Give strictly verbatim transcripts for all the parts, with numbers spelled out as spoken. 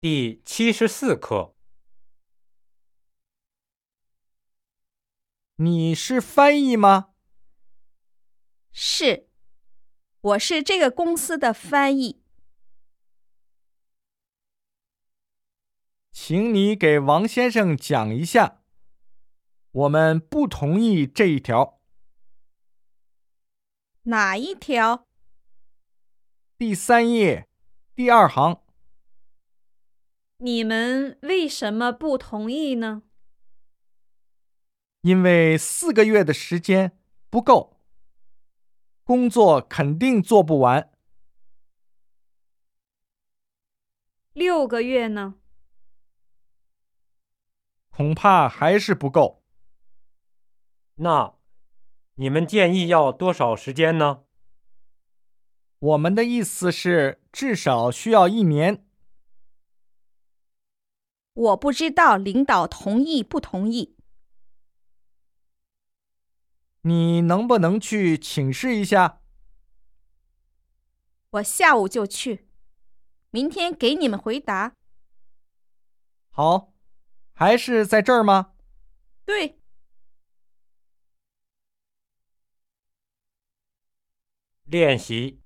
第七十四课。 你是翻译吗？ 是，我是这个公司的翻译。 请你给王先生讲一下，我们不同意这一条。 哪一条？ 第三页，第二行。 你们为什么不同意呢？ 因为四个月的时间不够，工作肯定做不完。 六个月呢？ 恐怕还是不够。 那你们建议要多少时间呢？ 我们的意思是至少需要一年。 我不知道领导同意不同意。 你能不能去请示一下？ 我下午就去，明天给你们回答。 好，还是在这儿吗？ 对。 练习。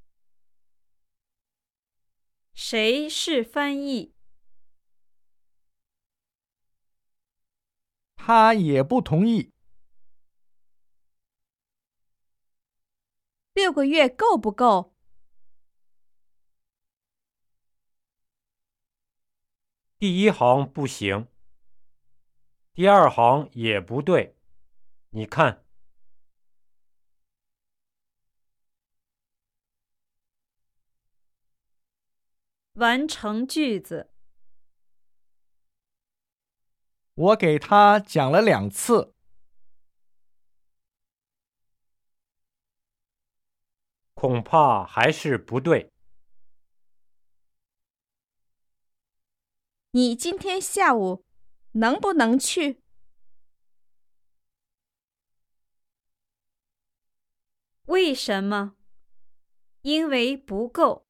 谁是翻译？ 他也不同意。 六个月够不够？ 第一行不行，第二行也不对，你看。 完成句子。 我给他讲了两次。 恐怕还是不对。 你今天下午能不能去？为什么？因为不够。